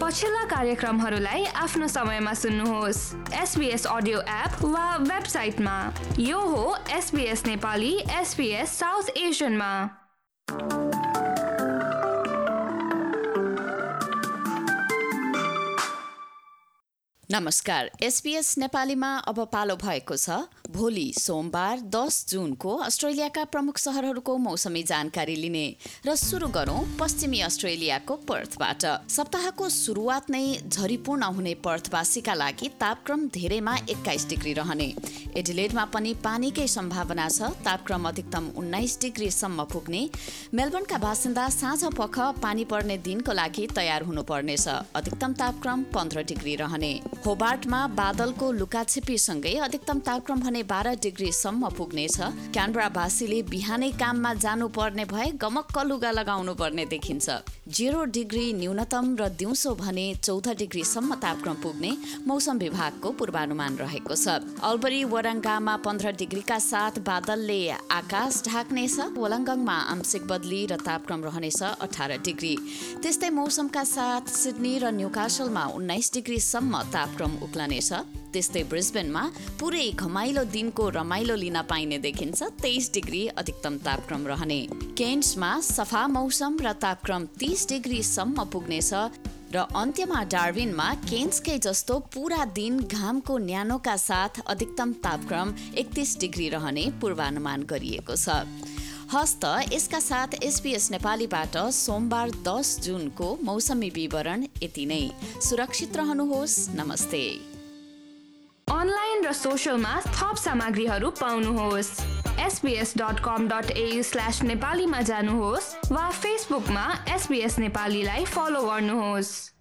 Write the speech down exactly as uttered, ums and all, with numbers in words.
पछिल्ला कार्यक्रमहरूलाई आफ्नो समयमा सुन्नुहोस् एसबीएस अडियो एप वा वेबसाइटमा। यो हो एसबीएस नेपाली एसबीएस साउथ एसियनमा। नमस्कार, एसबीएस नेपालीमा अब पालो भएको छ भोलि सोमबार दस जुनको अस्ट्रेलियाका प्रमुख शहरहरूको मौसमी जानकारी लिने। र सुरु गरौं पश्चिमी अस्ट्रेलियाको पर्थबाट। सप्ताहको सुरुवात नै झरीपूर्ण हुने पर्थवासीका लागि तापक्रम धेरैमा एक्काइस डिग्री रहने। एडिलेडमा पनि पानीकै सम्भावना छ, तापक्रम अधिकतम उन्नाइस डिग्रीसम्म पुग्ने। मेलबर्नका बासिन्दा साँझ पख पानी पर्ने दिनको लागि तयार हुनुपर्नेछ, अधिकतम तापक्रम पन्ध्र डिग्री रहने। होबार्टमा बादलको लुकाछिपीसँगै अधिकतम तापक्रम भने बाह्र डिग्रीसम्म पुग्नेछ। क्यानबरावासीले बिहानै काममा जानुपर्ने भए गमक्क लुगा लगाउनु पर्ने देखिन्छ। जेरो डिग्री न्यूनतम र दिउँसो भने चौध डिग्रीसम्म तापक्रम पुग्ने मौसम विभागको पूर्वानुमान रहेको छ। अल्बरी वराङ्गामा पन्ध्र डिग्रीका साथ बादलले आकाश ढाक्नेछ। वलङ्गङमा आंशिक बदली र तापक्रम रहनेछ अठार डिग्री। त्यस्तै मौसमका साथ सिडनी र न्युकासलमा उन्नाइस डिग्रीसम्म तापक्रम उक्लनेछ। त्यस्तै ब्रिस्बेनमा पुरै घमाइलो दिनको रमाइलो लिन पाइने देखिन्छ, तेइस डिग्री अधिकतम तापक्रम रहने। केन्समा सफा मौसम र तापक्रम तीस डिग्रीसम्म पुग्नेछ। र अन्त्यमा डार्विनमा केन्सकै जस्तो पूरा दिन घामको न्यानोका साथ अधिकतम तापक्रम एकतीस डिग्री रहने पूर्वानुमान गरिएको छ। हस्त यसका साथ एसबीएस नेपालीबाट सोमबार दस जुनको मौसमी विवरण यति नै। सुरक्षित रहनुहोस्। नमस्ते। अनलाइन र सोशलमा थप सामग्रीहरू पाउनुहोस्। SBS dot com dot AU slash नेपालीमा जानुहोस् वा फेसबुकमा एसबीएस नेपालीलाई फलो गर्नुहोस्।